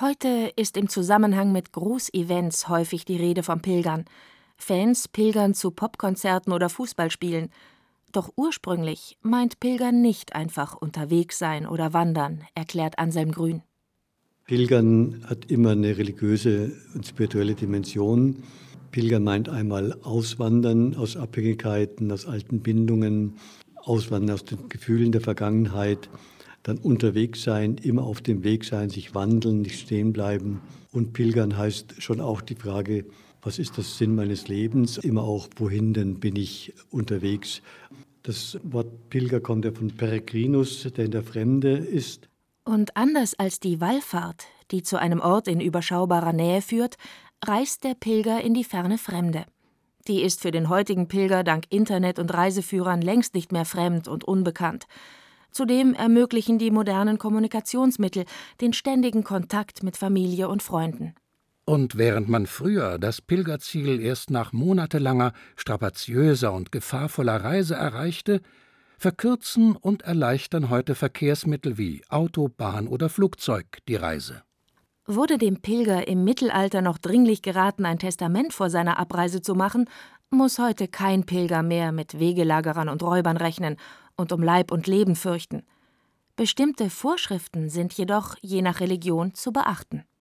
Heute ist im Zusammenhang mit Großevents häufig die Rede vom Pilgern. Fans pilgern zu Popkonzerten oder Fußballspielen. Doch ursprünglich meint Pilgern nicht einfach unterwegs sein oder wandern, erklärt Anselm Grün. Pilgern hat immer eine religiöse und spirituelle Dimension. Pilgern meint einmal Auswandern aus Abhängigkeiten, aus alten Bindungen, Auswandern aus den Gefühlen der Vergangenheit, dann unterwegs sein, immer auf dem Weg sein, sich wandeln, nicht stehen bleiben. Und Pilgern heißt schon auch die Frage, was ist der Sinn meines Lebens? Immer auch, wohin denn bin ich unterwegs? Das Wort Pilger kommt ja von Peregrinus, der in der Fremde ist. Und anders als die Wallfahrt, die zu einem Ort in überschaubarer Nähe führt, reist der Pilger in die ferne Fremde. Die ist für den heutigen Pilger dank Internet und Reiseführern längst nicht mehr fremd und unbekannt. Zudem ermöglichen die modernen Kommunikationsmittel den ständigen Kontakt mit Familie und Freunden. Und während man früher das Pilgerziel erst nach monatelanger, strapaziöser und gefahrvoller Reise erreichte, verkürzen und erleichtern heute Verkehrsmittel wie Auto, Bahn oder Flugzeug die Reise. Wurde dem Pilger im Mittelalter noch dringlich geraten, ein Testament vor seiner Abreise zu machen, muss heute kein Pilger mehr mit Wegelagerern und Räubern rechnen und um Leib und Leben fürchten. Bestimmte Vorschriften sind jedoch je nach Religion zu beachten.